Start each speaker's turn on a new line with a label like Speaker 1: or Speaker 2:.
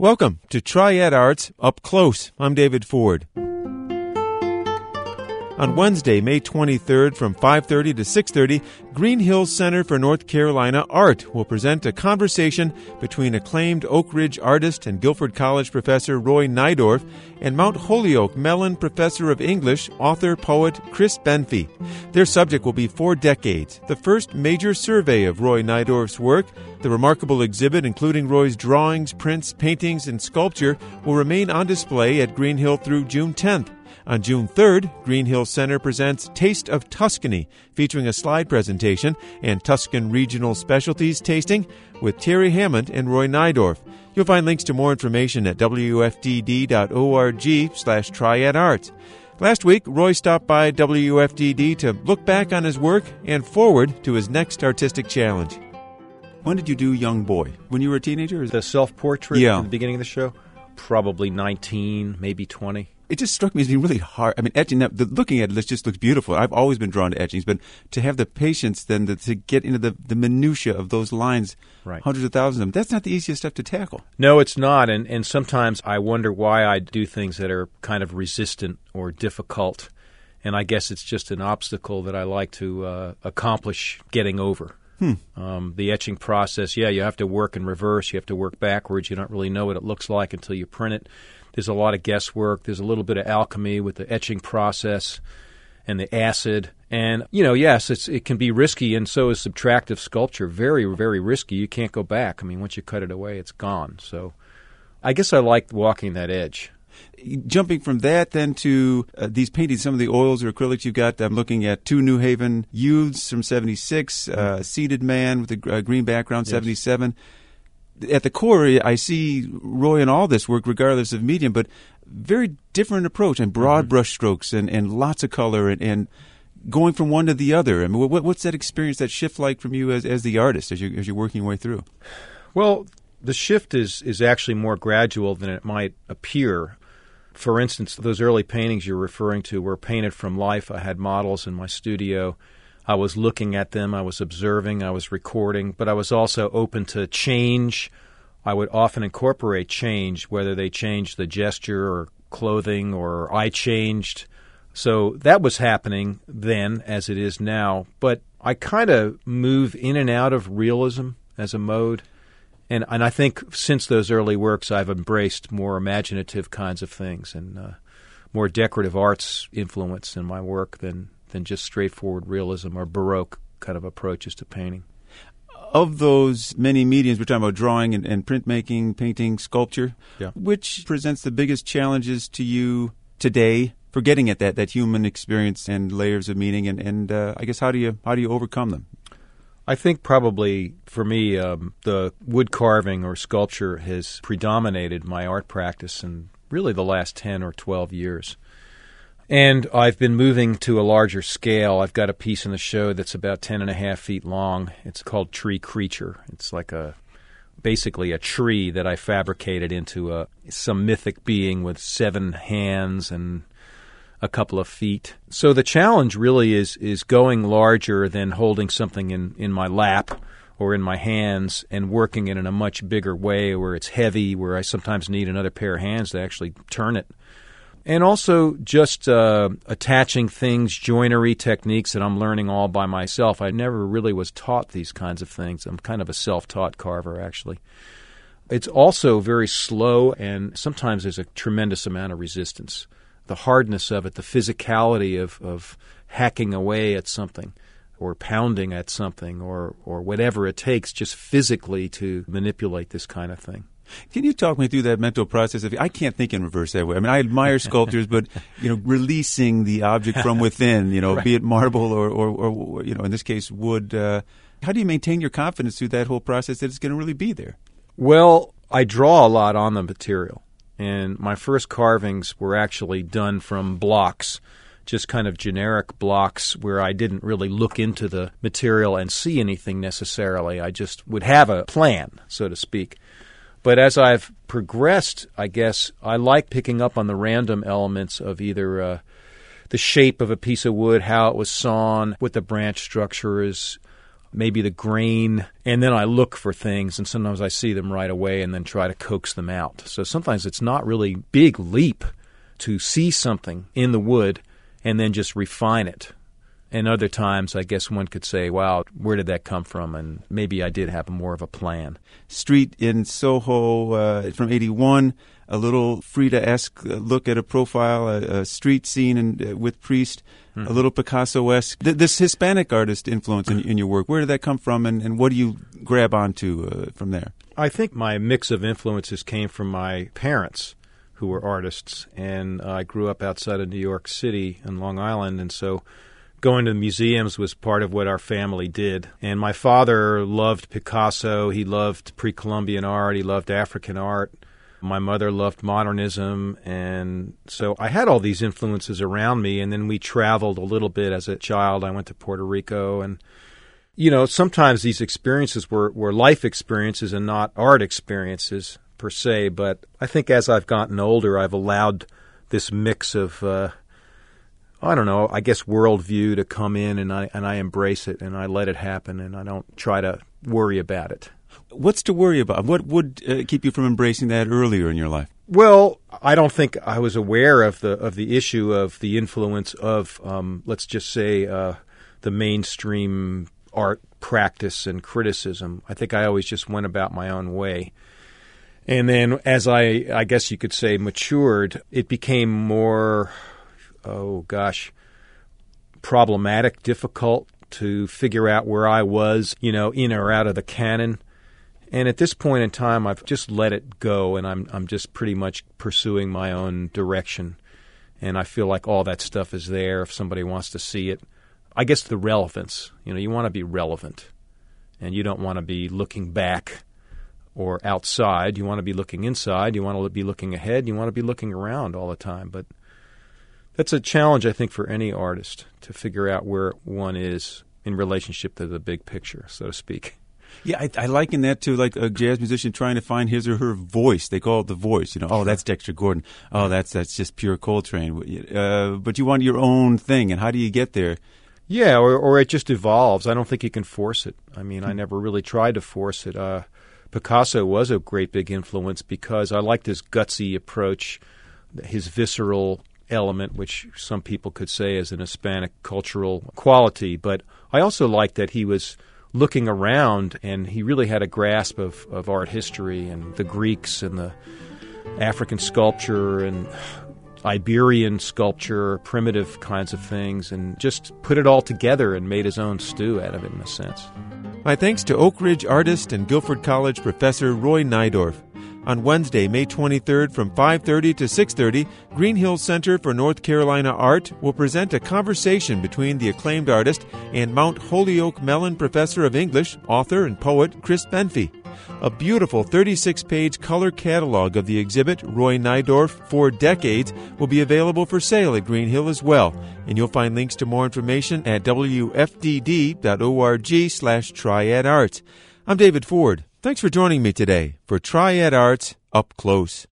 Speaker 1: Welcome to Triad Arts Up Close. I'm David Ford. On Wednesday, May 23rd from 5:30 to 6:30, Green Hills Center for North Carolina Art will present a conversation between acclaimed Oak Ridge artist and Guilford College professor Roy Neidorff and Mount Holyoke Mellon professor of English, author, poet Chris Benfey. Their subject will be 4 decades, the first major survey of Roy Neidorff's work. The remarkable exhibit, including Roy's drawings, prints, paintings, and sculpture, will remain on display at Green Hill through June 10th. On June 3rd, Green Hill Center presents Taste of Tuscany, featuring a slide presentation and Tuscan regional specialties tasting with Terry Hammond and Roy Neidorff. You'll find links to more information at wfdd.org/triadarts. Last week, Roy stopped by WFDD to look back on his work and forward to his next artistic challenge. When did you do Young Boy? When you were a teenager?
Speaker 2: The self-portrait
Speaker 1: at
Speaker 2: the beginning of the show? Probably 19, maybe 20.
Speaker 1: It just struck me as being really hard. I mean, etching, looking at it just looks beautiful. I've always been drawn to etchings, but to have the patience then to get into the minutia of those lines,
Speaker 2: right,
Speaker 1: hundreds of thousands of them, that's not the easiest stuff to tackle.
Speaker 2: No, it's not, and sometimes I wonder why I do things that are kind of resistant or difficult, and I guess it's just an obstacle that I like to accomplish getting over. The etching process, you have to work in reverse, you have to work backwards, you don't really know what it looks like until you print it. There's a lot of guesswork. There's a little bit of alchemy with the etching process and the acid. And, yes, it can be risky, and so is subtractive sculpture. Very, very risky. You can't go back. I mean, once you cut it away, it's gone. So I guess I like walking that edge.
Speaker 1: Jumping from that then to these paintings, some of the oils or acrylics you got, I'm looking at 2 New Haven Youths from 76, Seated Man with a green background, 77. At the core, I see Roy in all this work, regardless of medium, but very different approach and broad brush strokes and lots of color and going from one to the other. I mean, what's that experience, that shift like from you as the artist as you're working your way through?
Speaker 2: Well, the shift is actually more gradual than it might appear. For instance, those early paintings you're referring to were painted from life. I had models in my studio. I was looking at them, I was observing, I was recording, but I was also open to change. I would often incorporate change, whether they changed the gesture or clothing or I changed. So that was happening then as it is now. But I kind of move in and out of realism as a mode. And I think since those early works, I've embraced more imaginative kinds of things and more decorative arts influence in my work than just straightforward realism or Baroque kind of approaches to painting.
Speaker 1: Of those many mediums, we're talking about drawing and printmaking, painting, sculpture, which presents the biggest challenges to you today for getting at that human experience and layers of meaning, and I guess how do you overcome them?
Speaker 2: I think probably for me the wood carving or sculpture has predominated my art practice in really the last 10 or 12 years. And I've been moving to a larger scale. I've got a piece in the show that's about 10.5 feet long. It's called Tree Creature. It's like basically a tree that I fabricated into some mythic being with 7 hands and a couple of feet. So the challenge really is going larger than holding something in my lap or in my hands and working it in a much bigger way where it's heavy, where I sometimes need another pair of hands to actually turn it. And also just attaching things, joinery techniques that I'm learning all by myself. I never really was taught these kinds of things. I'm kind of a self-taught carver, actually. It's also very slow, and sometimes there's a tremendous amount of resistance. The hardness of it, the physicality of hacking away at something or pounding at something or whatever it takes just physically to manipulate this kind of thing.
Speaker 1: Can you talk me through that mental process? I can't think in reverse that way. I mean, I admire sculptors, but releasing the object from within,
Speaker 2: right,
Speaker 1: be it marble or in this case wood. How do you maintain your confidence through that whole process that it's going to really be there?
Speaker 2: Well, I draw a lot on the material, and my first carvings were actually done from blocks, just kind of generic blocks where I didn't really look into the material and see anything necessarily. I just would have a plan, so to speak. But as I've progressed, I guess I like picking up on the random elements of either the shape of a piece of wood, how it was sawn, what the branch structure is, maybe the grain, and then I look for things, and sometimes I see them right away and then try to coax them out. So sometimes it's not really big leap to see something in the wood and then just refine it. And other times, I guess one could say, wow, where did that come from? And maybe I did have more of a plan.
Speaker 1: Street in Soho from 81, a little Frida-esque look at a profile, a street scene with Priest, a little Picasso-esque. This Hispanic artist influence in your work, where did that come from, and what do you grab onto from there?
Speaker 2: I think my mix of influences came from my parents, who were artists, and I grew up outside of New York City in Long Island, and so going to the museums was part of what our family did. And my father loved Picasso. He loved pre-Columbian art. He loved African art. My mother loved modernism. And so I had all these influences around me. And then we traveled a little bit as a child. I went to Puerto Rico. And, you know, sometimes these experiences were life experiences and not art experiences per se. But I think as I've gotten older, I've allowed this mix of I don't know, I guess worldview to come in, and I embrace it, and I let it happen, and I don't try to worry about it.
Speaker 1: What's to worry about? What would keep you from embracing that earlier in your life?
Speaker 2: Well, I don't think I was aware of the issue of the influence of, let's just say, the mainstream art practice and criticism. I think I always just went about my own way. And then as I guess you could say, matured, it became more problematic, difficult to figure out where I was, in or out of the canon. And at this point in time, I've just let it go, and I'm just pretty much pursuing my own direction. And I feel like all that stuff is there if somebody wants to see it. I guess the relevance, you want to be relevant, and you don't want to be looking back or outside. You want to be looking inside. You want to be looking ahead. You want to be looking around all the time. But that's a challenge, I think, for any artist to figure out where one is in relationship to the big picture, so to speak.
Speaker 1: Yeah, I liken that to like a jazz musician trying to find his or her voice. They call it the voice. Oh, that's Dexter Gordon. Oh, that's just pure Coltrane. But you want your own thing, and how do you get there?
Speaker 2: Yeah, or it just evolves. I don't think you can force it. I mean, I never really tried to force it. Picasso was a great big influence because I liked his gutsy approach, his visceral element, which some people could say is an Hispanic cultural quality. But I also liked that he was looking around, and he really had a grasp of art history and the Greeks and the African sculpture and Iberian sculpture, primitive kinds of things, and just put it all together and made his own stew out of it in a sense.
Speaker 1: My thanks to Oak Ridge artist and Guilford College professor Roy Neidorff. On Wednesday, May 23rd from 5:30 to 6:30, Green Hills Center for North Carolina Art will present a conversation between the acclaimed artist and Mount Holyoke Mellon Professor of English, author, and poet Chris Benfey. A beautiful 36-page color catalog of the exhibit, Roy Neidorff, 4 Decades, will be available for sale at Green Hill as well. And you'll find links to more information at wfdd.org/triadarts. I'm David Ford. Thanks for joining me today for Triad Arts Up Close.